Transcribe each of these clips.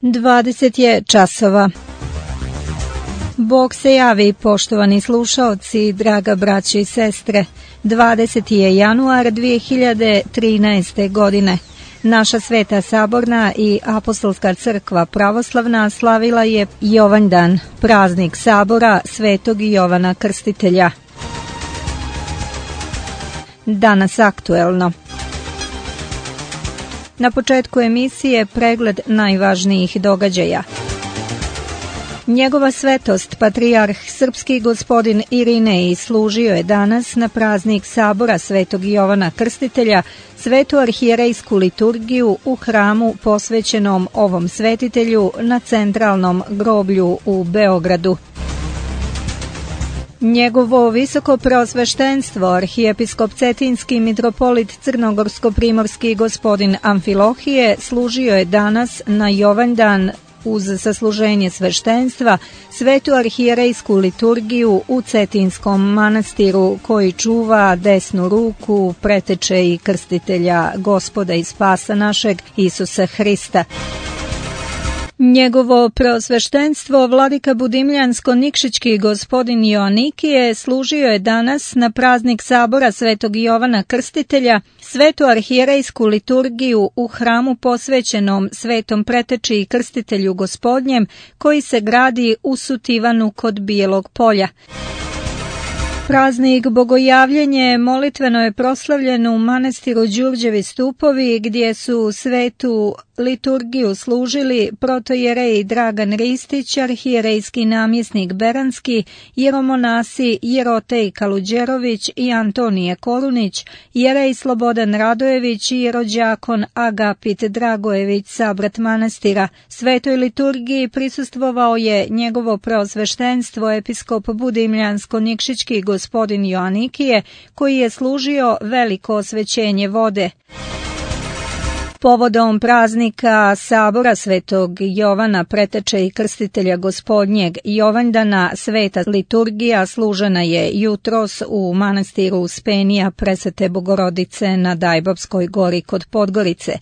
20 je časova. Bog se javi, poštovani slušaoci, draga braćo i sestre. 20. je januar 2013. godine. Naša Sveta Saborna i Apostolska crkva pravoslavna slavila je Jovanjdan, praznik Sabora Svetog Jovana Krstitelja. Danas aktuelno. Na početku emisije pregled najvažnijih događaja. Njegova svetost, patrijarh srpski gospodin Irinej, služio je danas na praznik Sabora Svetog Jovana Krstitelja svetu arhijerejsku liturgiju u hramu posvećenom ovom svetitelju na centralnom groblju u Beogradu. Njegovo visoko preosveštenstvo, arhijepiskop Cetinski mitropolit Crnogorsko-primorski gospodin Amfilohije, služio je danas na Jovanjdan uz sasluženje sveštenstva svetu arhijerejsku liturgiju u Cetinskom manastiru koji čuva desnu ruku preteče i krstitelja Gospoda i Spasa našeg Isusa Hrista. Njegovo preosveštenstvo vladika Budimljansko-Nikšićki gospodin Joanikije služio je danas na praznik Sabora Svetog Jovana Krstitelja svetu arhijerejsku liturgiju u hramu posvećenom svetom preteči i krstitelju Gospodnjem koji se gradi u Sutivanu kod Bijelog polja. Praznik Bogojavljenje molitveno je proslavljen u manastiru Đurđevi stupovi gdje su svetu liturgiju služili protojerej Dragan Ristić, arhijerejski namjesnik Beranski, jeromonasi Jerotej Kaluđerović i Antonije Korunić, jerej Slobodan Radojević i jerođakon Agapit Dragojević, sabrat manastira. Svetoj liturgiji prisustvovao je njegovo preosveštenstvo episkop Budimljansko-Nikšićki gospodin Joanikije koji je služio veliko osvećenje vode. Povodom praznika Sabora Svetog Jovana preteče i krstitelja Gospodnjeg Jovanjdana sveta liturgija služena je jutros u manastiru Uspenija Presvete Bogorodice na Dajbovskoj gori kod Podgorice.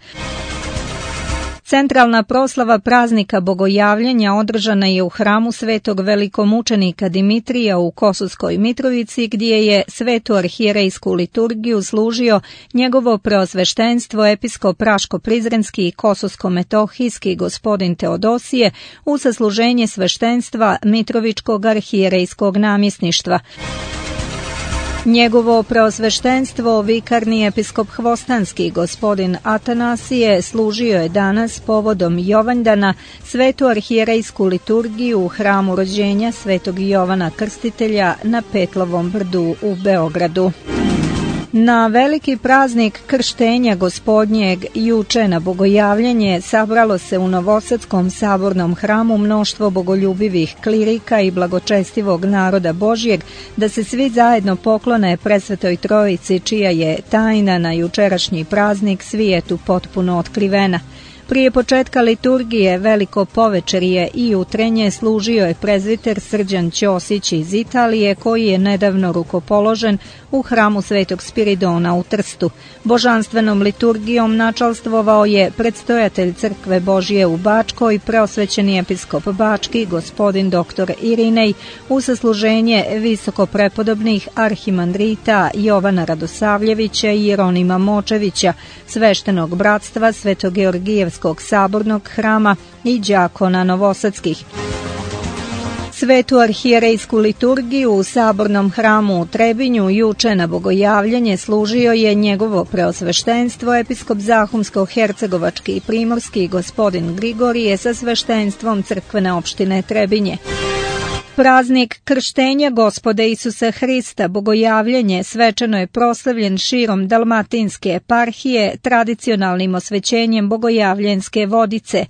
Centralna proslava praznika Bogojavljenja održana je u hramu svetog velikomučenika Dimitrija u Kosovskoj Mitrovici gdje je svetu arhijerejsku liturgiju služio njegovo preosveštenstvo episkop Raško-Prizrenski i Kosovsko-metohijski gospodin Teodosije u sasluženje sveštenstva Mitrovičkog arhijerejskog namjesništva. Njegovo preosveštenstvo vikarni episkop Hvostanski gospodin Atanasije služio je danas povodom Jovanjdana svetu arhijerejsku liturgiju u hramu rođenja Svetog Jovana Krstitelja na Petlovom brdu u Beogradu. Na veliki praznik krštenja Gospodnjeg juče na Bogojavljenje sabralo se u Novosadskom sabornom hramu mnoštvo bogoljubivih klirika i blagočestivog naroda Božjeg da se svi zajedno poklone Presvetoj Trojici čija je tajna na jučerašnji praznik svijetu potpuno otkrivena. Prije početka liturgije veliko povečerje i jutrenje služio je prezviter Srđan Ćosić iz Italije koji je nedavno rukopoložen u hramu Svetog Spiridona u Trstu. Božanstvenom liturgijom načalstvovao je predstojatelj Crkve Božje u Bačkoj, preosvećeni episkop Bački, gospodin dr. Irinej, u sasluženje visokoprepodobnih arhimandrita Jovana Radosavljevića i Jeronima Močevića, sveštenog bratstva Svetogeorgijevskog sabornog hrama i đakona novosadskih. Svetu arhijerejsku liturgiju u sabornom hramu u Trebinju juče na Bogojavljenje služio je njegovo preosveštenstvo episkop Zahumsko-hercegovački i primorski gospodin Grigorije sa sveštenstvom crkvene opštine Trebinje. Praznik krštenja Gospoda Isusa Hrista, Bogojavljenje, svečano je proslavljen širom Dalmatinske eparhije tradicionalnim osvećenjem Bogojavljenske vodice.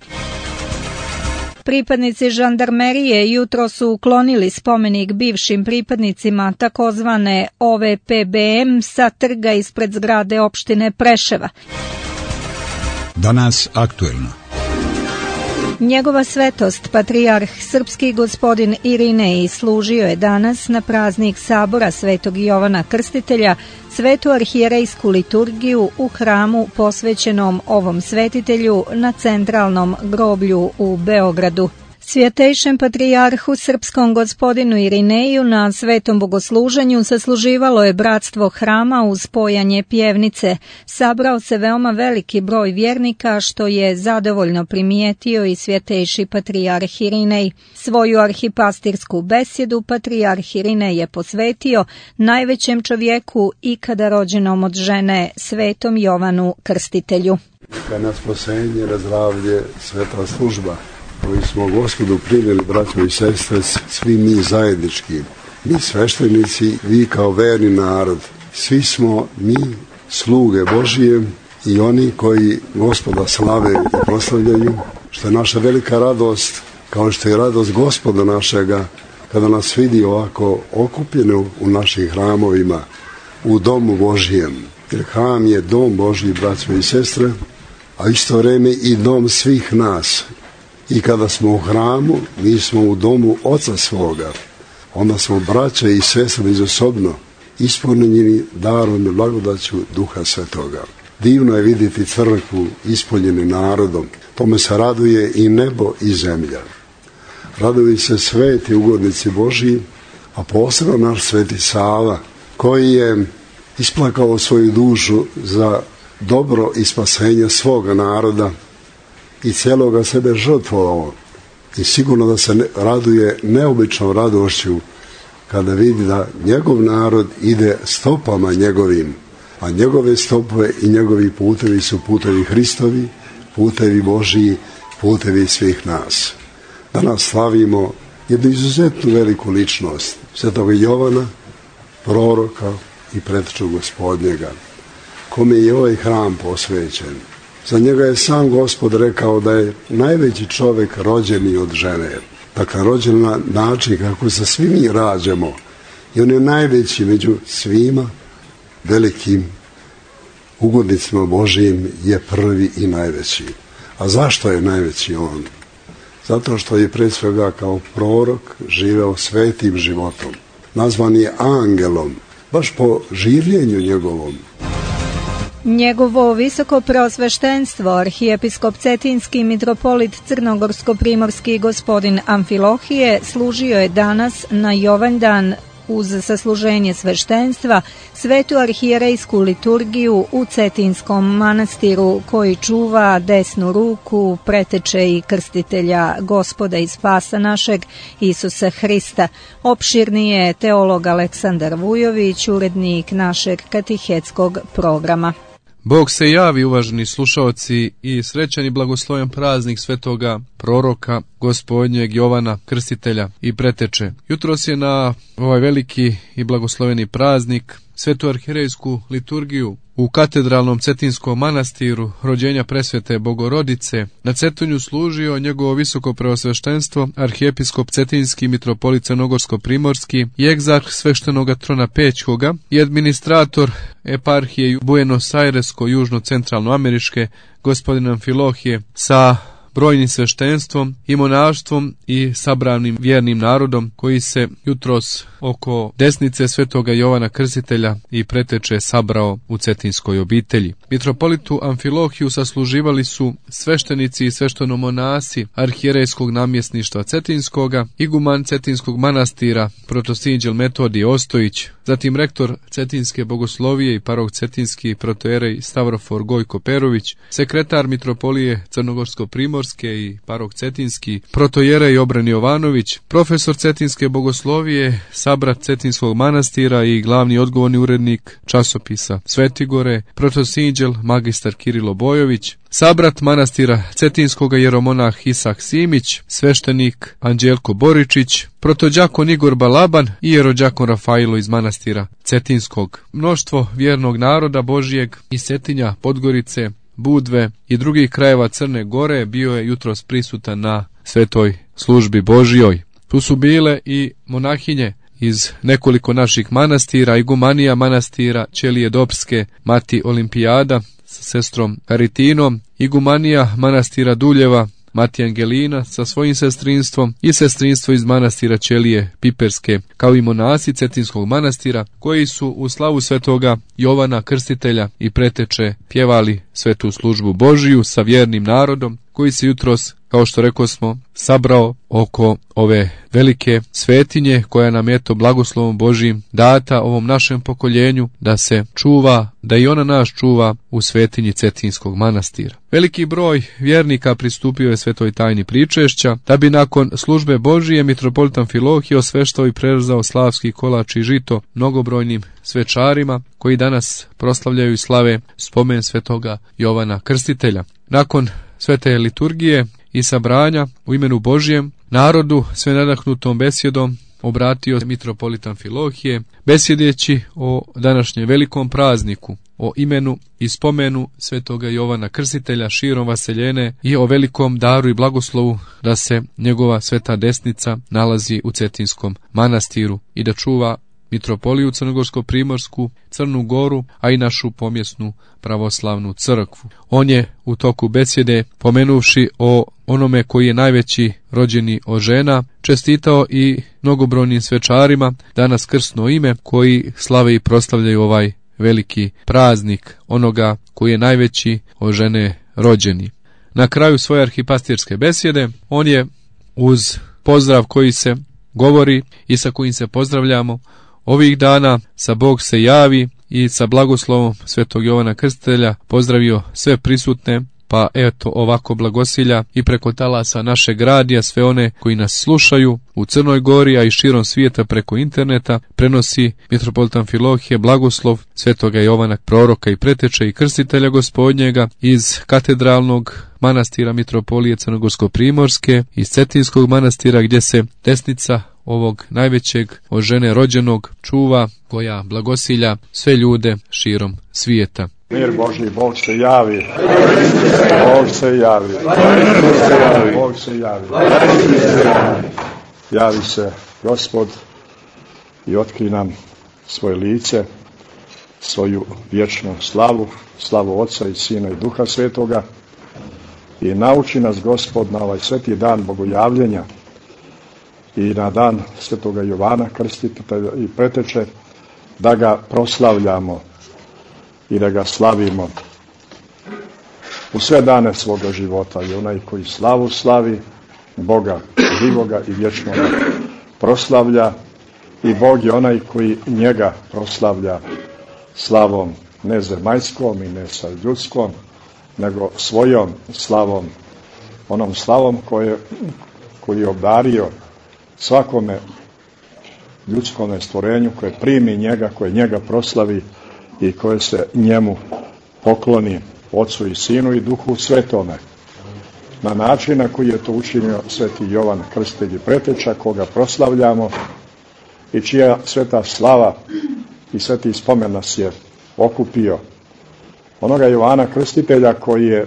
Pripadnici žandarmerije jutro su uklonili spomenik bivšim pripadnicima takozvane OVPBM sa trga ispred zgrade opštine Preševa. Danas aktuelno. Njegova svetost, patrijarh srpski gospodin Irinej, služio je danas na praznik sabora Svetog Jovana Krstitelja svetu arhijerejsku liturgiju u hramu posvećenom ovom svetitelju na centralnom groblju u Beogradu. Svjetejšem patrijarhu srpskom gospodinu Irineju na svetom bogosluženju sasluživalo je bratstvo hrama uz pojanje pjevnice. Sabrao se veoma veliki broj vjernika, što je zadovoljno primijetio i svjetejši patrijarh Irinej. Svoju arhipastirsku besjedu patrijarh Irinej je posvetio najvećem čovjeku ikada rođenom od žene, svetom Jovanu Krstitelju. Na spasenje, zdravlje, sveta služba koju smo Gospodu primili, braćo i sestre, svi mi zajednički, mi sveštenici, vi kao verni narod, svi smo mi sluge Božije i oni koji Gospoda slave i proslavljaju, što je naša velika radost, kao što je radost Gospoda našega, kada nas vidi ovako okupljene u našim hramovima, u domu Božijem. Jer hram je dom Božji, braćo i sestre, a isto vrijeme i dom svih nas. I kada smo u hramu, mi smo u domu Oca svoga. Onda smo braća i sestre međusobno ispunjeni darom i blagodaću Duha Svetoga. Divno je vidjeti crkvu ispunjenu narodom. Tome se raduje i nebo i zemlja. Raduju se sveti ugodnici Božji, a posebno naš sveti Sava, koji je isplakao svoju dušu za dobro i spasenje svoga naroda i cijeloga sebe žrtvovao. I sigurno da se raduje neobičnom radošću kada vidi da njegov narod ide stopama njegovim, a njegove stopove i njegovi putevi su putevi Hristovi, putevi Božiji, putevi svih nas. Danas slavimo jednu izuzetnu veliku ličnost, svetoga Jovana, proroka i preteču Gospodnjega, kome je ovaj hram posvećen. Za njega je sam Gospod rekao da je najveći čovjek rođeni od žene. Dakle, rođen na način kako se svi mi rađamo. I on je najveći među svima, velikim ugodnicima Božijim je prvi i najveći. A zašto je najveći on? Zato što je pre svega kao prorok živeo svetim životom. Nazvan je angelom, baš po življenju njegovom. Njegovo visoko preosveštenstvo, arhijepiskop Cetinski mitropolit Crnogorsko-primorski gospodin Amfilohije, služio je danas na Jovanjdan uz sasluženje sveštenstva svetu arhijerejsku liturgiju u Cetinskom manastiru, koji čuva desnu ruku preteče i krstitelja Gospoda i spasa našeg Isusa Hrista. Opširni je teolog Aleksandar Vujović, urednik našeg katehetskog programa. Bog se javi, uvaženi slušaoci, i srećan i blagosloven praznik svetoga proroka Gospodnjeg Jovana Krstitelja i preteče. Jutros je na ovaj veliki i blagosloveni praznik svetu arhijerejsku liturgiju u katedralnom Cetinskom manastiru rođenja presvete Bogorodice na Cetinju služio njegovo visoko preosveštenstvo arhijepiskop Cetinski mitropolit Crnogorsko-primorski i egzarh sveštenoga trona Pećkoga i administrator eparhije Buenos Airesko-južno-centralnoameričke gospodin Amfilohije sa brojnim sveštenstvom i monaštvom i sabranim vjernim narodom koji se jutros oko desnice svetoga Jovana Krstitelja i preteče sabrao u cetinskoj obitelji. Mitropolitu Amfilohiju sasluživali su sveštenici i sveštenomonasi arhijerejskog namjesništva Cetinskoga, iguman Cetinskog manastira protosinđel Metodije Ostojić, zatim rektor Cetinske bogoslovije i parok Cetinski protoerej Stavrofor Gojko Perović, sekretar mitropolije Crnogorsko-primorske i parok Cetinski protojerej Obran Jovanović, profesor Cetinske bogoslovije, sabrat Cetinskog manastira i glavni odgovorni urednik časopisa Svetigore, protosinđel magistar Kirilo Bojović, sabrat manastira Cetinskoga jeromonah Isak Simić, sveštenik Anđelko Boričić, protođakon Igor Balaban i jerođakon Rafailo iz manastira Cetinskog. Mnoštvo vjernog naroda Božijeg iz Cetinja, Podgorice, Budve i drugih krajeva Crne Gore bio je jutros prisutan na svetoj službi Božijoj. Tu su bile i monahinje iz nekoliko naših manastira, igumanija manastira Ćelije Dobske, Mati Olimpijada sa sestrom Karitinom, igumanija manastira Duljeva, Matija Angelina sa svojim sestrinstvom i sestrinstvo iz manastira Ćelije Piperske, kao i monasi Cetinskog manastira, koji su u slavu svetoga Jovana Krstitelja i preteče pjevali svetu službu Božiju sa vjernim narodom, koji se jutros, kao što rekosmo, sabrao oko ove velike svetinje koja nam je to blagoslovom Božijim data ovom našem pokoljenju da se čuva, da i ona nas čuva u svetinji Cetinskog manastira. Veliki broj vjernika pristupio je svetoj tajni pričešća, da bi nakon službe Božije mitropolit Amfilohije osveštao i prerezao slavski kolač i žito mnogobrojnim svečarima koji danas proslavljaju i slave spomen svetoga Jovana Krstitelja. Nakon svete liturgije i sabranja u imenu Božijem, narodu sve nadahnutom besjedom obratio mitropolit Amfilohije, besjedeći o današnjem velikom prazniku, o imenu i spomenu svetoga Jovana Krstitelja širom vaseljene i o velikom daru i blagoslovu da se njegova sveta desnica nalazi u Cetinskom manastiru i da čuva mitropoliju Crnogorsko-Primorsku, Crnu Goru, a i našu pomjesnu pravoslavnu crkvu. On je u toku besjede, pomenuvši o onome koji je najveći rođeni od žena, čestitao i mnogobrojnim svečarima danas krsno ime koji slave i proslavljaju ovaj veliki praznik onoga koji je najveći od žene rođeni. Na kraju svoje arhipastirske besjede on je uz pozdrav koji se govori i sa kojim se pozdravljamo ovih dana, sa Bog se javi i sa blagoslovom svetog Jovana Krstitelja pozdravio sve prisutne, pa eto ovako blagosilja i preko talasa našeg radija sve one koji nas slušaju u Crnoj Gori, a i širom svijeta preko interneta, prenosi mitropolit Amfilohije blagoslov svetoga Jovana proroka i preteče i krstitelja Gospodnjega iz katedralnog manastira mitropolije Crnogorsko-Primorske, iz Cetinskog manastira gdje se desnica ovog najvećeg od žene rođenog čuva, koja blagosilja sve ljude širom svijeta. Mir Božji, Bog se javi, Bog se javi, Bog se javi. Javi se Gospod i otkri nam svoje lice, svoju vječnu slavu, slavu Otca i Sina i Duha Svetoga i nauči nas Gospod na ovaj sveti dan bogojavljenja i na dan svetoga Jovana Krstitelja i preteče da ga proslavljamo i da ga slavimo u sve dane svoga života. I onaj koji slavu slavi, Boga živoga i vječnoga proslavlja, i Bog je onaj koji njega proslavlja slavom ne zemaljskom i ne sa ljudskom, nego svojom slavom, onom slavom koji je obdario svakome ljudskome stvorenju koje primi njega, koje njega proslavi i koje se njemu pokloni, Otcu i Sinu i Duhu Svetome, na način na koji je to učinio sveti Jovan Krstitelj i preteča, koga proslavljamo i čija sveta slava i sveti spomen nas je okupio. Onoga Jovana Krstitelja koji je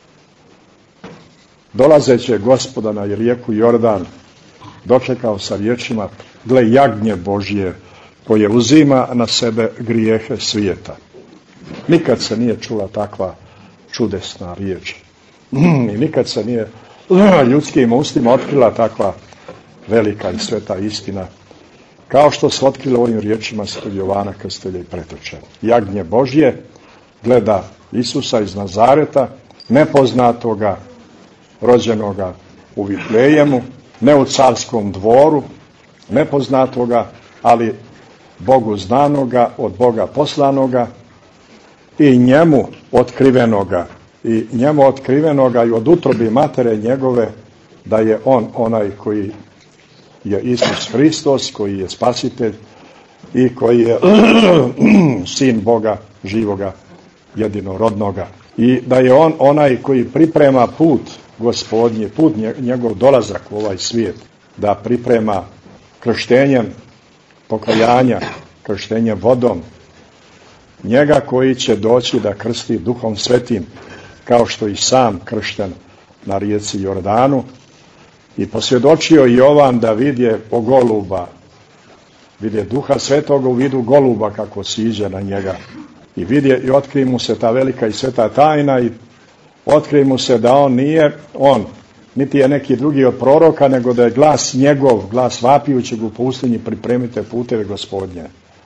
dolazeće Gospoda na rijeku Jordan dočekao sa riječima: gle jagnje Božje koje uzima na sebe grijehe svijeta. Nikad se nije čula takva čudesna riječ. I nikad se nije ljudskim ustima otkrila takva velika i sveta istina, kao što se otkrila ovim riječima svetog Jovana Krstitelja i preteče. Jagnje Božje gleda Isusa iz Nazareta, nepoznatoga, rođenoga u Vitlejemu, ne u carskom dvoru, nepoznatoga, ali Bogu znanoga, od Boga poslanoga i njemu otkrivenoga. I njemu otkrivenoga i od utrobi matere njegove, da je on onaj koji je Isus Hristos, koji je spasitelj i koji je sin Boga živoga, jedinorodnoga. I da je on onaj koji priprema put Gospodnji, put njegov dolazak u ovaj svijet, da priprema krštenjem pokajanja, krštenjem vodom, njega koji će doći da krsti Duhom Svetim, kao što i sam kršten na rijeci Jordanu. I posvjedočio Jovan da vidje goluba, vidje Duha Svetoga u vidu goluba kako siđe na njega. I vidje i otkrije mu se ta velika i sveta tajna i otkrije mu se da on nije on, niti je neki drugi od proroka, nego da je glas njegov, glas vapijućeg u pustinji, pripremite puteve Gospodnje.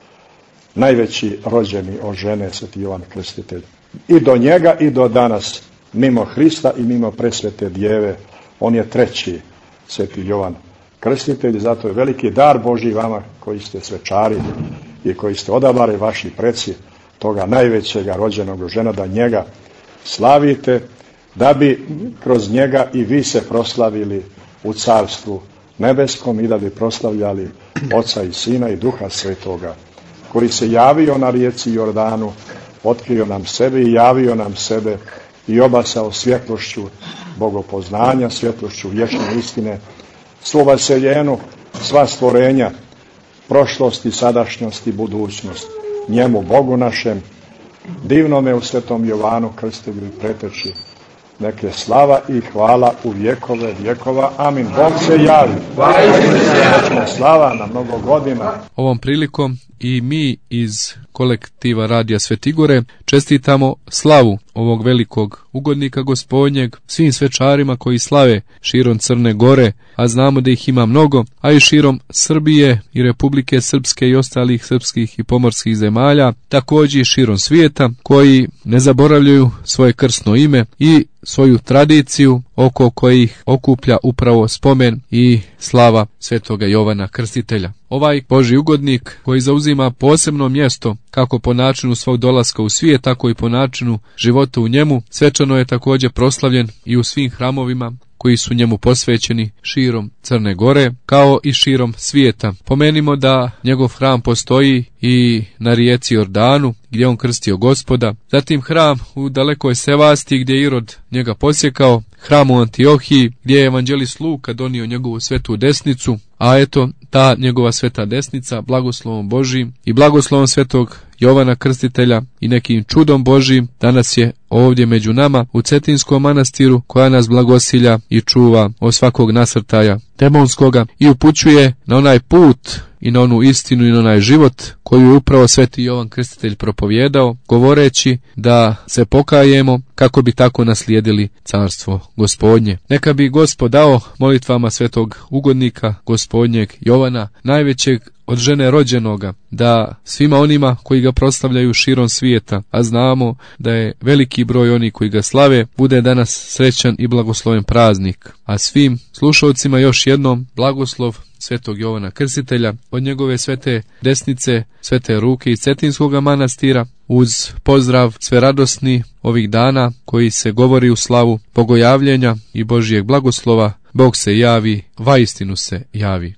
Najveći rođeni od žene, Sveti Jovan Krstitelj. I do njega i do danas, mimo Hrista i mimo presvete djeve, on je treći Sveti Jovan Krstitelj. Zato je veliki dar Božji vama koji ste svečari i koji ste odabrali, vaši preci, toga najvećega rođenog žena, da njega slavite, da bi kroz njega i vi se proslavili u Carstvu nebeskom i da bi proslavljali Oca i Sina i Duha Svetoga, koji se javio na rijeci Jordanu, otkrio nam sebe i javio nam sebe i obasao svjetlošću bogopoznanja, svjetlošću vječne istine, svu vaseljenu, sva stvorenja, prošlost i sadašnjost i budućnost. Njemu, Bogu našem, divnome u Svetom Jovanu Krstitelju i preteči, neke slava i hvala u vjekove vjekova. Amin. Bog se javi. Vječna slava na mnogo godina. Ovom prilikom i mi iz kolektiva Radija Svetigore čestitamo slavu ovog velikog ugodnika Gospodnjeg svim svečarima koji slave širom Crne Gore, a znamo da ih ima mnogo, a i širom Srbije i Republike Srpske i ostalih srpskih i pomorskih zemalja, također i širom svijeta, koji ne zaboravljaju svoje krsno ime i svoju tradiciju oko kojih okuplja upravo spomen i slava Svetoga Jovana Krstitelja. Ovaj Božji ugodnik koji zauzima posebno mjesto kako po načinu svog dolaska u svijet, tako i po načinu života u njemu, svečano je također proslavljen i u svim hramovima koji su njemu posvećeni širom Crne Gore, kao i širom svijeta. Pomenimo da njegov hram postoji i na rijeci Jordanu, gdje on krstio Gospoda, zatim hram u dalekoj Sevasti gdje je Irod njega posjekao, hram u Antiohiji gdje je evanđelist Luka donio njegovu svetu desnicu, a eto ta njegova sveta desnica blagoslovom Božijim i blagoslovom Svetog Jovana Krstitelja i nekim čudom Božijim danas je ovdje među nama u Cetinskom manastiru, koja nas blagosilja i čuva od svakog nasrtaja demonskoga i upućuje na onaj put i na onu istinu i na onaj život koju je upravo Sveti Jovan Krstitelj propovijedao, govoreći da se pokajemo kako bi tako naslijedili Carstvo Gospodnje. Neka bi Gospod dao molitvama Svetog ugodnika Gospodnjeg Jovana, najvećeg od žene rođenoga, da svima onima koji ga proslavljaju širom svijeta, a znamo da je veliki broj onih koji ga slave, bude danas srećan i blagosloven praznik. A svim slušalcima još jednom blagoslov Svetog Jovana Krstitelja od njegove svete desnice, svete ruke iz Cetinskog manastira, uz pozdrav sve radosni ovih dana koji se govori u slavu bogojavljenja i Božijeg blagoslova. Bog se javi, vaistinu se javi.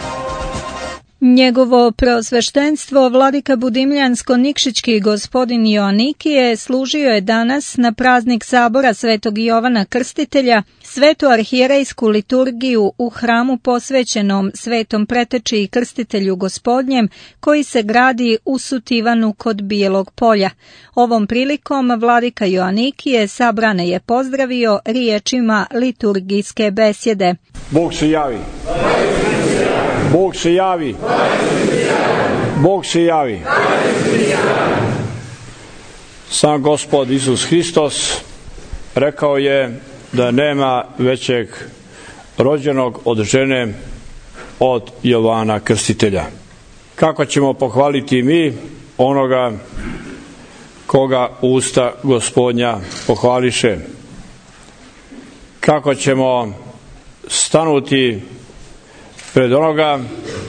Njegovo preosveštenstvo vladika Budimljansko-Nikšićki gospodin Joanikije služio je danas na praznik sabora Svetog Jovana Krstitelja svetu arhijerejsku liturgiju u hramu posvećenom Svetom preteči i Krstitelju Gospodnjem, koji se gradi u Sutivanu kod Bijelog polja. Ovom prilikom vladika Joanikije sabrane je pozdravio riječima liturgijske besjede. Bog se javi. Bog se javi. Bog se javi. Sam Gospod Isus Hristos rekao je da nema većeg rođenog od žene od Jovana Krstitelja. Kako ćemo pohvaliti mi onoga koga usta Gospodnja pohvališe? Kako ćemo stanuti pred onoga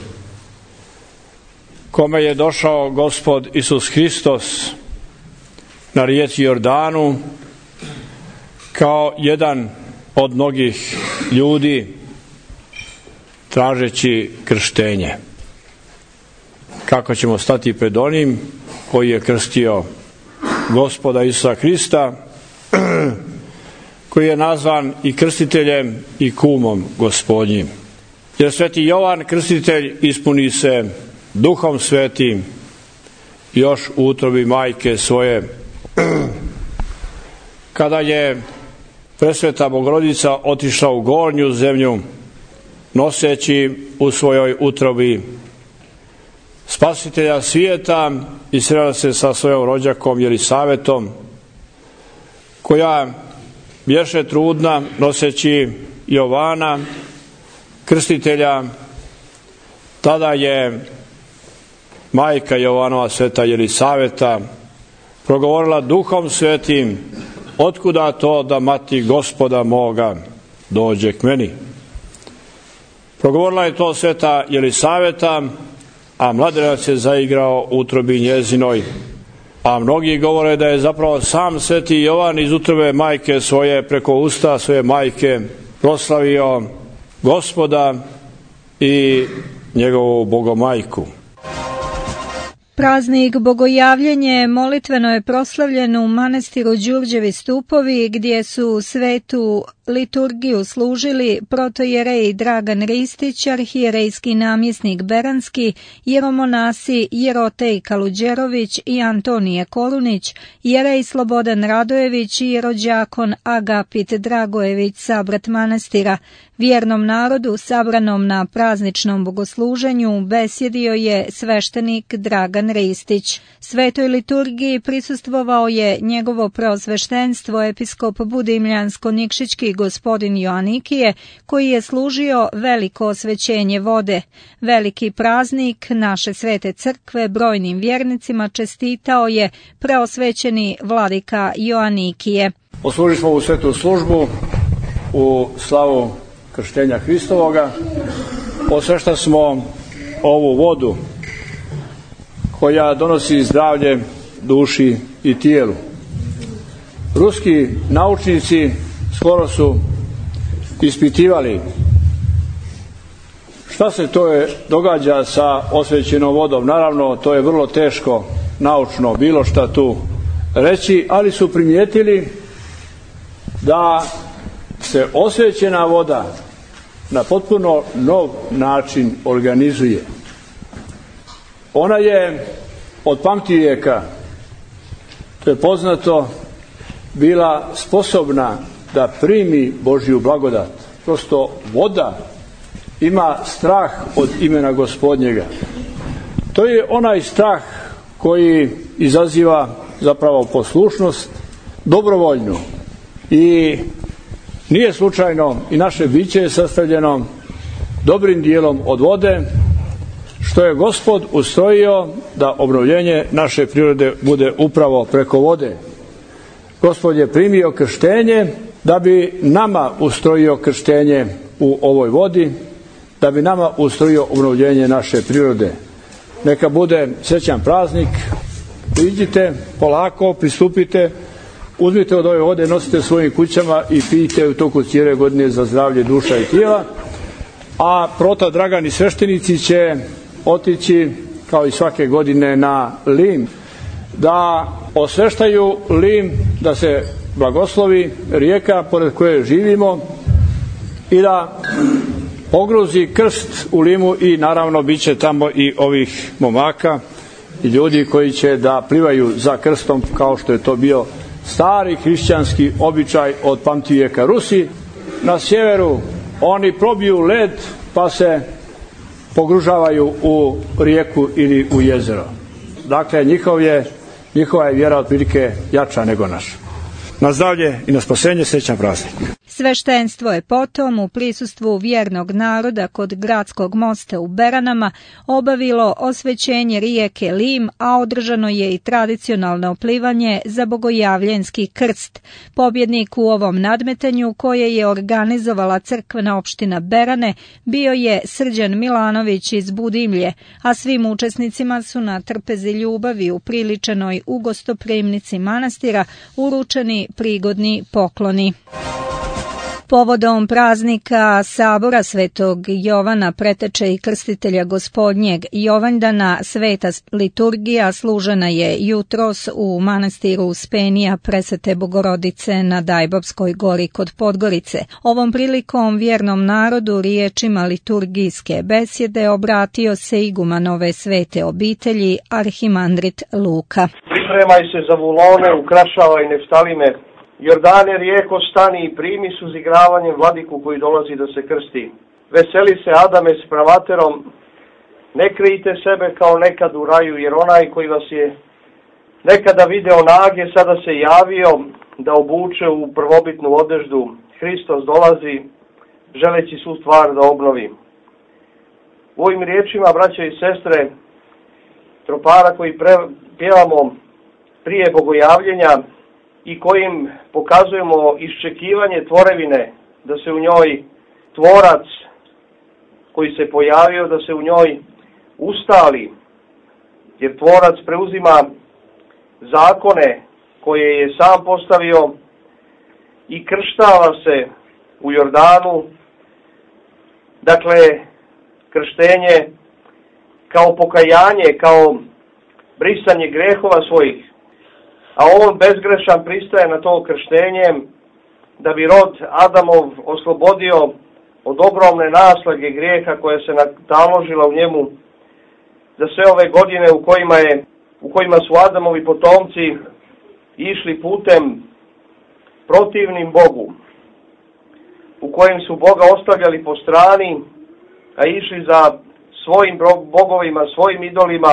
kome je došao Gospod Isus Hristos na rijeci Jordanu kao jedan od mnogih ljudi tražeći krštenje? Kako ćemo stati pred onim koji je krstio Gospoda Isusa Hrista, koji je nazvan i krstiteljem i kumom Gospodnjim? Jer Sveti Jovan Krstitelj ispuni se Duhom Svetim još u utrobi majke svoje, kada je presveta Bogorodica otišla u gornju zemlju, noseći u svojoj utrobi Spasitelja svijeta, i srela se sa svojom rođakom Jelisavetom, koja bješe trudna noseći Jovana Krstitelja, tada je majka Jovanova, sveta Jelisaveta, progovorila Duhom Svetim: otkuda to da mati Gospoda moga dođe k meni? Progovorila je to sveta Jelisaveta, a mladenac je zaigrao u utrobi njezinoj. A mnogi govore da je zapravo sam sveti Jovan iz utrobe majke svoje, preko usta svoje majke, proslavio Gospoda i njegovu bogomajku. Praznik Bogojavljenje molitveno je proslavljen u manastiru Đurđevi stupovi, gdje su svetu liturgiju služili protojerej Dragan Ristić, arhijerejski namjesnik Beranski, jeromonasi Jerotej Kaluđerović i Antonije Kolunić, jerej Slobodan Radojević i jerođakon Agapit Dragojević, sabrat manastira. Vjernom narodu sabranom na prazničnom bogosluženju besjedio je sveštenik Dragan Ristić. Svetoj liturgiji prisustvovao je njegovo preosveštenstvo episkop Budimljansko-Nikšićki gospodin Joanikije, koji je služio veliko osvećenje vode. Veliki praznik naše svete crkve brojnim vjernicima čestitao je preosvećeni vladika Joanikije. Oslužili smo ovu svetu službu u slavu krštenja Hristovoga. Osvešta smo ovu vodu koja donosi zdravlje duši i tijelu. Ruski naučnici skoro su ispitivali šta se to događa sa osvećenom vodom. Naravno, to je vrlo teško naučno bilo šta tu reći, ali su primijetili da se osvećena voda na potpuno nov način organizuje. Ona je od pamtivijeka, to je poznato, bila sposobna da primi Božju blagodat. Prosto voda ima strah od imena Gospodnjega. To je onaj strah koji izaziva zapravo poslušnost dobrovoljnu. I nije slučajno i naše biće je sastavljeno dobrim dijelom od vode, što je Gospod ustrojio da obnovljenje naše prirode bude upravo preko vode. Gospod je primio krštenje da bi nama ustrojio krštenje u ovoj vodi, da bi nama ustrojio obnovljenje naše prirode. Neka bude srećan praznik, priđite, polako pristupite, uzmite od ove vode, nosite svojim kućama i pijte u toku cijele godine za zdravlje duša i tijela. A prota Dragan i sveštenici će otići kao i svake godine na Lim, da osveštaju Lim, da se blagoslovi rijeka pored koje živimo i da pogruzi krst u Limu i naravno bit će tamo i ovih momaka i ljudi koji će da plivaju za krstom kao što je to bio stari hrišćanski običaj od pamtivijeka. Rusi na sjeveru, oni probiju led pa se pogružavaju u rijeku ili u jezero. Dakle, njihova je vjera otprilike jača nego naša. Na zdravlje i na spasenje, srećan praznik. Sveštenstvo je potom u prisustvu vjernog naroda kod gradskog mosta u Beranama obavilo osvećenje rijeke Lim, a održano je i tradicionalno plivanje za bogojavljenski krst. Pobjednik u ovom nadmetanju, koje je organizovala crkvena opština Berane, bio je Srđan Milanović iz Budimlje, a svim učesnicima su na trpezi ljubavi upriličenoj u gostoprimnici manastira uručeni prigodni pokloni. Povodom praznika Sabora Svetog Jovana Preteče i Krstitelja Gospodnjeg Jovanjdana, sveta liturgija služena je jutros u manastiru Uspenija Presvete Bogorodice na Dajbovskoj gori kod Podgorice. Ovom prilikom vjernom narodu riječima liturgijske besjede obratio se iguman ove svete obitelji, arhimandrit Luka. Pripremaj se za Vulone, ukrašavaj Neftalime, Jordane rijeko stani i primi s uzigravanjem vladiku koji dolazi da se krsti. Veseli se Adame s pravaterom, ne krijte sebe kao nekad u raju, jer onaj koji vas je nekada video nage, sada se javio da obuče u prvobitnu odeždu. Hristos dolazi, želeći svu stvar da obnovi. U ovim riječima, braćo i sestre, tropara koji pjevamo prije bogojavljenja i kojim pokazujemo iščekivanje tvorevine, da se u njoj tvorac koji se pojavio, da se u njoj ustali, jer tvorac preuzima zakone koje je sam postavio i krštava se u Jordanu. Dakle, krštenje kao pokajanje, kao brisanje grehova svojih, a on bezgrešan pristaje na to krštenje da bi rod Adamov oslobodio od ogromne naslage grijeha koja se nataložila u njemu za sve ove godine u kojima su Adamovi potomci išli putem protivnim Bogu, u kojem su Boga ostavljali po strani, a išli za svojim bogovima, svojim idolima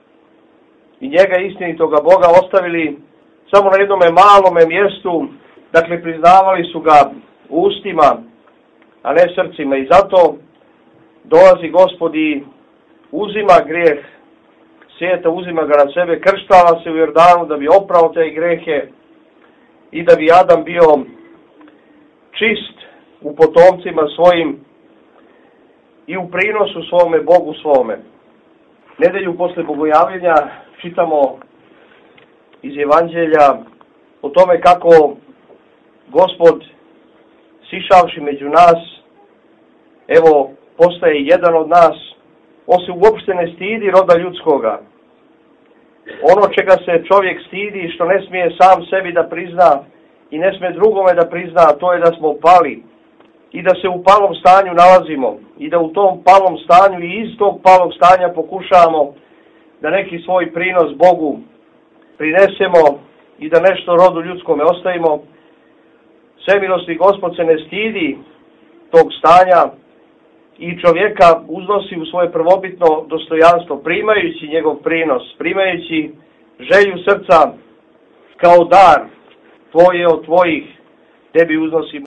i njega istinitoga Boga ostavili samo na jednome malome mjestu, dakle priznavali su ga ustima, a ne srcima, i zato dolazi Gospod i uzima grijeh svijeta, uzima ga na sebe, krštava se u Jordanu da bi oprao te grehe i da bi Adam bio čist u potomcima svojim i u prinosu svome, Bogu svome. Nedelju posle bogojavljenja čitamo iz Evanđelja o tome kako Gospod, sišavši među nas, evo, postaje jedan od nas. On se uopšte ne stidi roda ljudskoga. Ono čega se čovjek stidi, što ne smije sam sebi da prizna i ne smije drugome da prizna, to je da smo pali i da se u palom stanju nalazimo i da u tom palom stanju i iz tog palog stanja pokušavamo da neki svoj prinos Bogu prinesemo i da nešto rodu ljudskome ostavimo. Svemilosni Gospod se ne stidi tog stanja i čovjeka uznosi u svoje prvobitno dostojanstvo, primajući njegov prinos, primajući želju srca kao dar, tvoje od tvojih, tebi uznosim.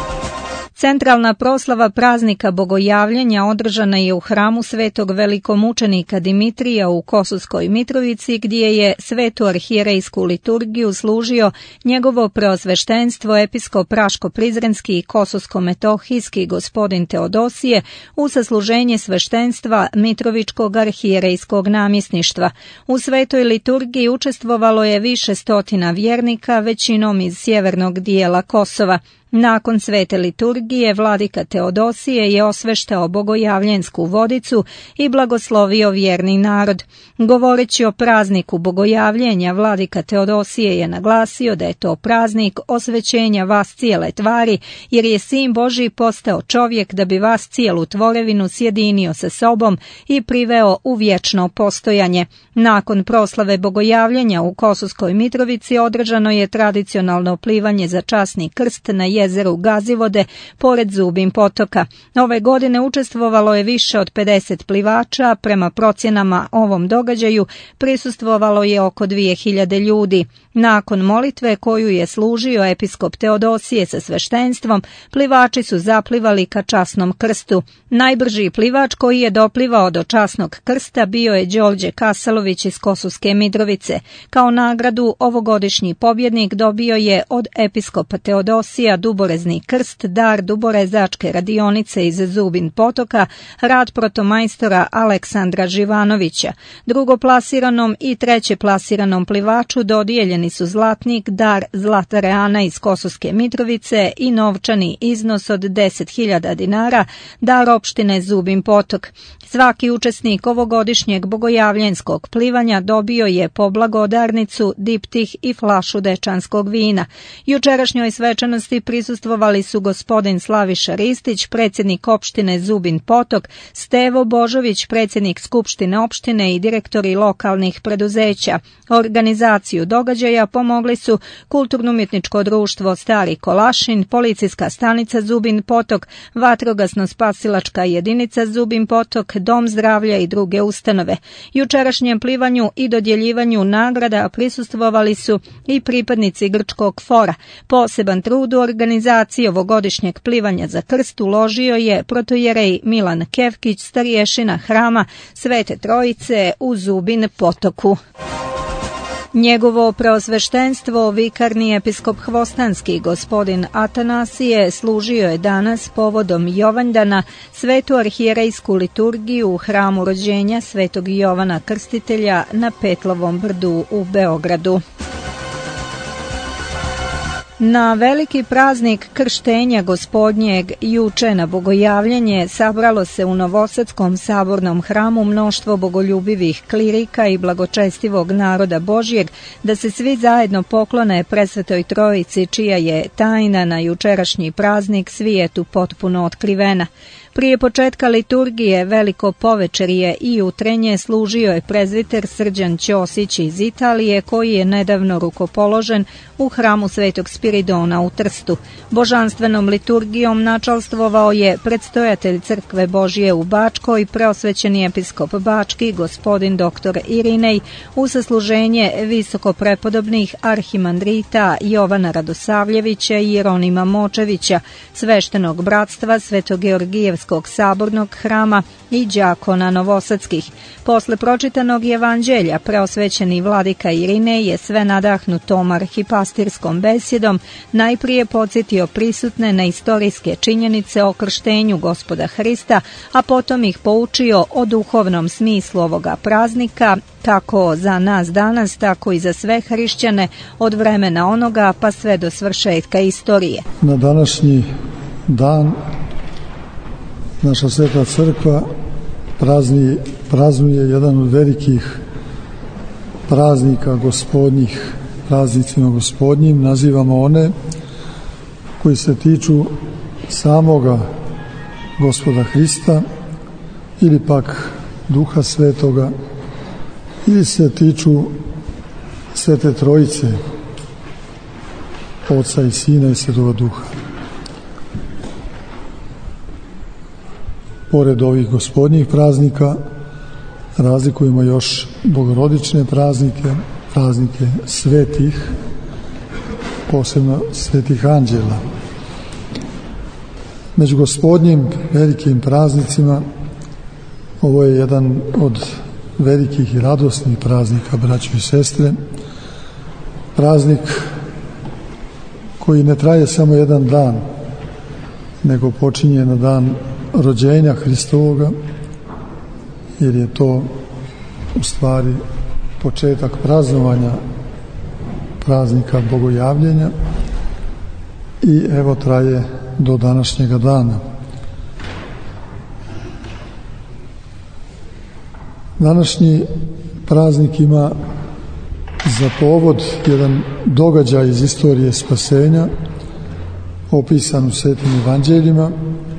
Centralna proslava praznika Bogojavljenja održana je u hramu svetog velikomučenika Dimitrija u Kosovskoj Mitrovici, gdje je svetu arhijerejsku liturgiju služio njegovo preosveštenstvo episkop Praško-Prizrenski i Kosovsko-Metohijski gospodin Teodosije u sasluženje sveštenstva Mitrovičkog arhijerejskog namjesništva. U svetoj liturgiji učestvovalo je više stotina vjernika, većinom iz sjevernog dijela Kosova. Nakon svete liturgije vladika Teodosije je osveštao bogojavljensku vodicu i blagoslovio vjerni narod. Govoreći o prazniku bogojavljenja, vladika Teodosije je naglasio da je to praznik osvećenja vas cijele tvari, jer je Sin Božji postao čovjek da bi vas cijelu tvorevinu sjedinio sa sobom i priveo u vječno postojanje. Nakon proslave bogojavljenja u Kosovskoj Mitrovici održano je tradicionalno plivanje za časni krst na jezeru Gazivode pored Zubin potoka. Ove godine učestvovalo je više od 50 plivača, prema procjenama ovom događaju prisustvovalo je oko 2000 ljudi. Nakon molitve koju je služio episkop Teodosije sa sveštenstvom, plivači su zaplivali ka časnom krstu. Najbrži plivač koji je doplivao do časnog krsta bio je Đorđe Kasalović iz Kosovske Mitrovice. Kao nagradu ovogodišnji pobjednik dobio je od episkopa Teodosija duborezni krst, dar duborezačke radionice iz Zubin potoka, rad protomajstora Aleksandra Živanovića. Drugoplasiranom i trećeplasiranom plivaču dodijeljeni su zlatnik, dar Zlatareana iz Kosovske Mitrovice i novčani iznos od 10.000 dinara, dar opštine Zubin potok. Svaki učesnik ovogodišnjeg bogojavljenskog plivanja dobio je po blagodarnicu, diptih i flašu dečanskog vina. Jučerašnjoj svečanosti prisustvovali su gospodin Slaviša Ristić, predsjednik opštine Zubin potok, Stevo Božović, predsjednik skupštine opštine i direktori lokalnih preduzeća. Organizaciju događaja događaja pomogli su Kulturno-umjetničko društvo Stari Kolašin, Policijska stanica Zubin Potok, Vatrogasno-spasilačka jedinica Zubin Potok, Dom zdravlja i druge ustanove. Jučerašnjem plivanju i dodjeljivanju nagrada prisustvovali su i pripadnici Grčkog fora. Poseban trud u organizaciji ovogodišnjeg plivanja za krst uložio je protojerej Milan Kevkić, starješina hrama Svete Trojice u Zubin Potoku. Njegovo preosveštenstvo, vikarni episkop Hvostanski gospodin Atanasije, služio je danas povodom Jovandana svetu arhijerejsku liturgiju u hramu rođenja Svetog Jovana Krstitelja na Petlovom brdu u Beogradu. Na veliki praznik krštenja Gospodnjeg juče na bogojavljanje sabralo se u Novosadskom sabornom hramu mnoštvo bogoljubivih klirika i blagočestivog naroda Božjeg da se svi zajedno poklone Presvetoj Trojici, čija je tajna na jučerašnji praznik svijetu potpuno otkrivena. Prije početka liturgije veliko povečerje i jutrenje služio je prezviter Srđan Ćosić iz Italije, koji je nedavno rukopoložen u hramu Svetog Spiridona u Trstu. Božanstvenom liturgijom načalstvovao je predstojatelj Crkve Božje u Bačkoj, preosvećeni episkop Bački, gospodin dr. Irinej, u sasluženje visokoprepodobnih arhimandrita Jovana Radosavljevića i Jeronima Močevića, sveštenog bratstva Svetogeorgijevskog sabornog hrama i đakona novosadskih. Posle pročitanog evanđelja preosvećeni vladika Irinej je sve nadahnut tom arhipastirskom besjedom najprije podsjetio prisutne na istorijske činjenice o krštenju Gospoda Hrista, a potom ih poučio o duhovnom smislu ovoga praznika, kako za nas danas, tako i za sve hrišćane od vremena onoga pa sve do svršetka istorije. Na današnji dan naša Sveta Crkva praznuje jedan od velikih praznika gospodnjih, praznicima gospodnjim. Nazivamo one koji se tiču samoga Gospoda Hrista ili pak Duha Svetoga, ili se tiču Svete Trojice, Oca i Sina i Svetoga Duha. Pored ovih gospodnjih praznika razlikujemo još bogorodične praznike, praznike svetih, posebno svetih anđela. Među gospodnjim velikim praznicima ovo je jedan od velikih i radosnih praznika, braćo i sestre. Praznik koji ne traje samo jedan dan, nego počinje na dan rođenja Hristovoga, jer je to u stvari početak praznovanja praznika Bogojavljenja i evo traje do današnjega dana. Današnji praznik ima za povod jedan događaj iz istorije spasenja opisan u Svetim evanđeljima,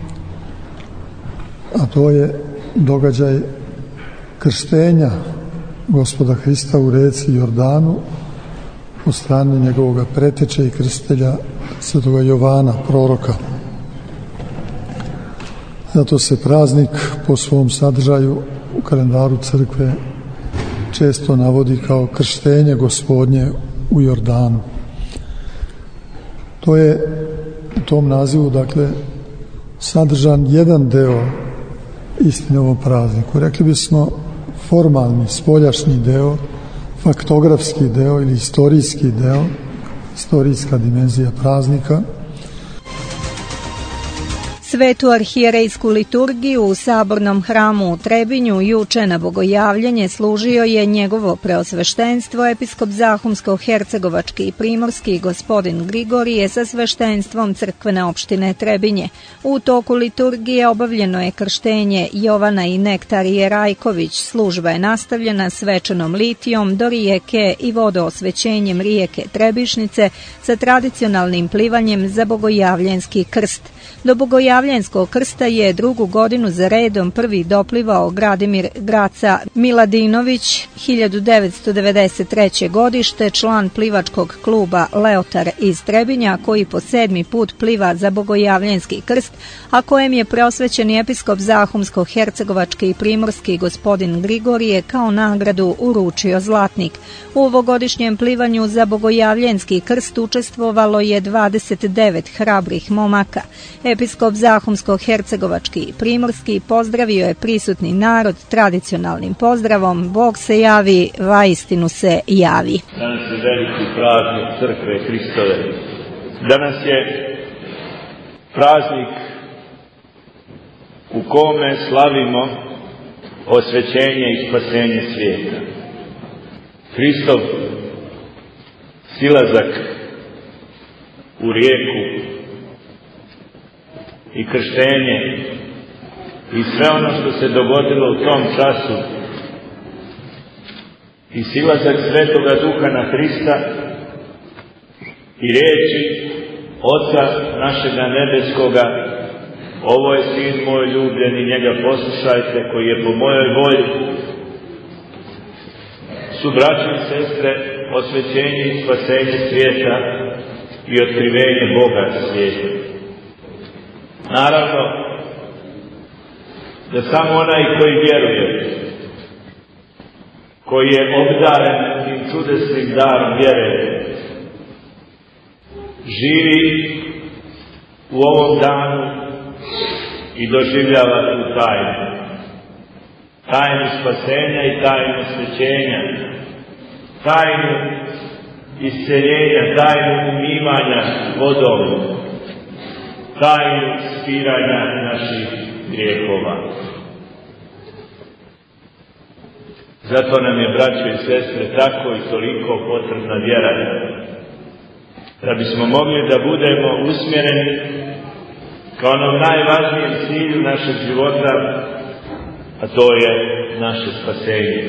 a to je događaj krštenja Gospoda Hrista u reci Jordanu od strane njegovog preteče i krstitelja Svetoga Jovana, proroka. Zato se praznik po svom sadržaju u kalendaru crkve često navodi kao krštenje Gospodnje u Jordanu. To je u tom nazivu, dakle, sadržan jedan deo istine ovom prazniku. Rekli bismo formalni, spoljašnji deo, faktografski deo ili istorijski deo, istorijska dimenzija praznika. Svetu arhijerejsku liturgiju u sabornom hramu u Trebinju juče na bogojavljanje služio je njegovo preosveštenstvo episkop Zahumsko-hercegovački i primorski gospodin Grigorije sa sveštenstvom crkvene opštine Trebinje. U toku liturgije obavljeno je krštenje Jovana i Nektarije Rajković. Služba je nastavljena svečanom litijom do rijeke i vodoosvećenjem rijeke Trebišnice sa tradicionalnim plivanjem za bogojavljenski krst. Do bogojavljenja Bogojavljenskog krsta je drugu godinu za redom prvi doplivao Gradimir Graca Miladinović, 1993. godište, član plivačkog kluba Leotar iz Trebinja, koji po 7. put pliva za Bogojavljenski krst, a kojem je preosvećeni episkop Zahumsko-hercegovački i primorski gospodin Grigorije kao nagradu uručio zlatnik. U ovogodišnjem plivanju za Bogojavljenski krst učestvovalo je 29 hrabrih momaka. Episkop Zahumsko-hercegovački i primorski pozdravio je prisutni narod tradicionalnim pozdravom: Bog se javi, vaistinu se javi. Danas je veliki praznik Crkve Hristove. Danas je praznik u kome slavimo osvećenje i spasenje svijeta. Hristov silazak u rijeku i krštenje i sve ono što se dogodilo u tom času i silazak Svetoga Duha na Hrista i riječi Oca našega nebeskoga: ovo je sin moj ljubljeni, njega poslušajte, koji je po mojoj volji, su, braći i sestre, osvećenje i spasenje svijeta i otkrivenje Boga svijeta. Naravno da samo onaj koji vjeruje, koji je obdaren tim čudesnim darom vjere, živi u ovom danu i doživljava tu tajnu. Tajnu spasenja i tajnu osvećenja, tajnu isceljenja, tajnu umivanja vodom, tajnu spiranja naših grijehova. Zato nam je, braćo i sestre, tako i toliko potrebna vjera, da bismo mogli da budemo usmjereni ka onom najvažnijem cilju našeg života, a to je naše spasenje.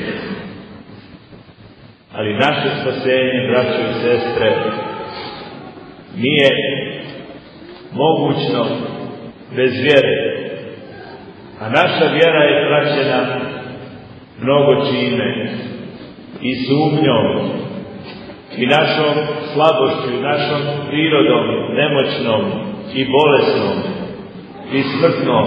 Ali naše spasenje, braćo i sestre, nije mogućno bez vjere. A naša vjera je praćena mnogo čime i sumnjom i našom slabošću, našom prirodom nemoćnom i bolesnom i smrtnom.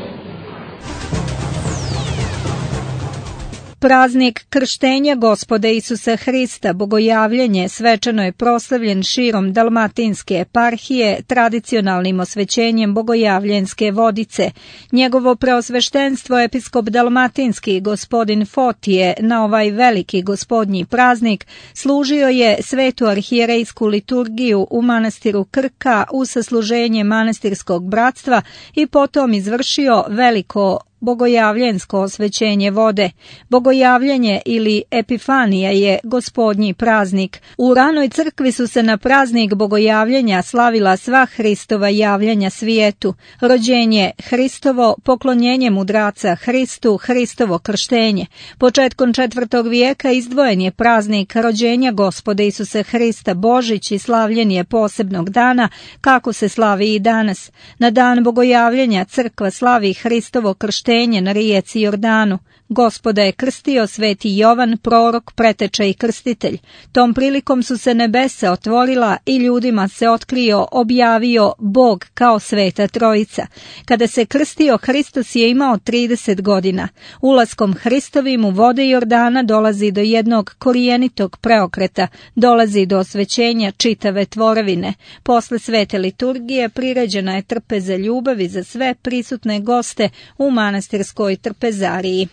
Praznik krštenja Gospoda Isusa Hrista, Bogojavljenje, svečano je proslavljen širom Dalmatinske eparhije tradicionalnim osvećenjem Bogojavljenske vodice. Njegovo preosveštenstvo episkop Dalmatinski gospodin Fotije na ovaj veliki gospodnji praznik služio je svetu arhijerejsku liturgiju u manastiru Krka u sasluženje manastirskog bratstva i potom izvršio veliko bogojavljensko osvećenje vode. Bogojavljenje ili Epifanija je gospodnji praznik. U ranoj crkvi su se na praznik bogojavljenja slavila sva Hristova javljanja svijetu. Rođenje Hristovo, poklonjenje mudraca Hristu, Hristovo krštenje. Početkom 4. vijeka izdvojen je praznik rođenja Gospoda Isusa Hrista Božić i slavljen je posebnog dana, kako se slavi i danas. Na dan bogojavljenja crkva slavi Hristovo krštenje na rijeci Jordanu. Gospoda je krstio sveti Jovan, prorok, preteča i krstitelj. Tom prilikom su se nebesa otvorila i ljudima se otkrio, objavio Bog kao sveta trojica. Kada se krstio, Hristos je imao 30 godina. Ulaskom Hristovim u vode Jordana dolazi do jednog korijenitog preokreta, dolazi do osvećenja čitave tvorevine. Posle svete liturgije priređena je trpeza ljubavi za sve prisutne goste u manastirskoj trpezariji.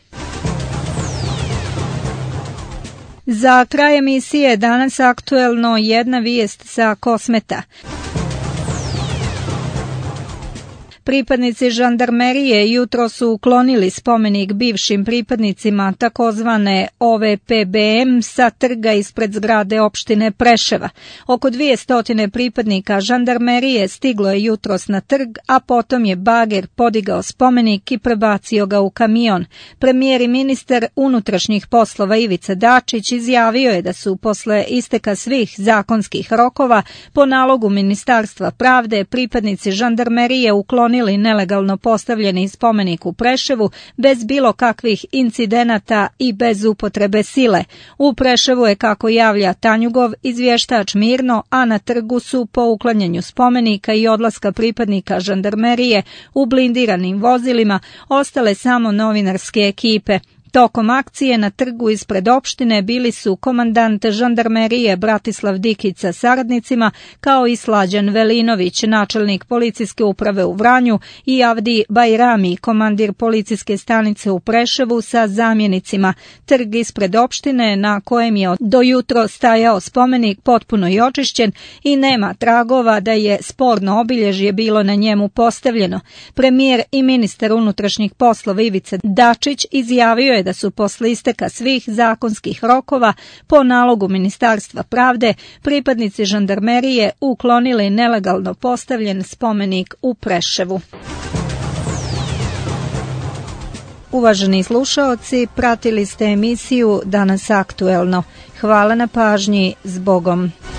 Za kraj emisije danas aktuelno jedna vijest sa Kosmeta. Pripadnici žandarmerije jutro su uklonili spomenik bivšim pripadnicima takozvane OVPBM sa trga ispred zgrade opštine Preševa. Oko 200 pripadnika žandarmerije stiglo je jutros na trg, a potom je bager podigao spomenik i prebacio ga u kamion. Premijer i ministar unutrašnjih poslova Ivica Dačić izjavio je da su posle isteka svih zakonskih rokova po nalogu Ministarstva pravde pripadnici žandarmerije uklonili uklonili nelegalno postavljeni spomenik u Preševu bez bilo kakvih incidenata i bez upotrebe sile. U Preševu je, kako javlja Tanjugov, izvještač mirno, a na trgu su po uklanjanju spomenika i odlaska pripadnika žandarmerije u blindiranim vozilima ostale samo novinarske ekipe. Tokom akcije na trgu ispred opštine bili su komandant žandarmerije Bratislav Dikić sa saradnicima, kao i Slađan Velinović, načelnik policijske uprave u Vranju, i Avdi Bajrami, komandir policijske stanice u Preševu sa zamjenicima. Trg ispred opštine, na kojem je do jutro stajao spomenik, potpuno je očišćen i nema tragova da je sporno obilježje bilo na njemu postavljeno. Premijer i ministar unutrašnjih poslova Ivica Dačić izjavio je da su posle isteka svih zakonskih rokova po nalogu Ministarstva pravde pripadnici žandarmerije uklonili nelegalno postavljen spomenik u Preševu. Uvaženi slušaoci, pratili ste emisiju Danas aktuelno. Hvala na pažnji, zbogom.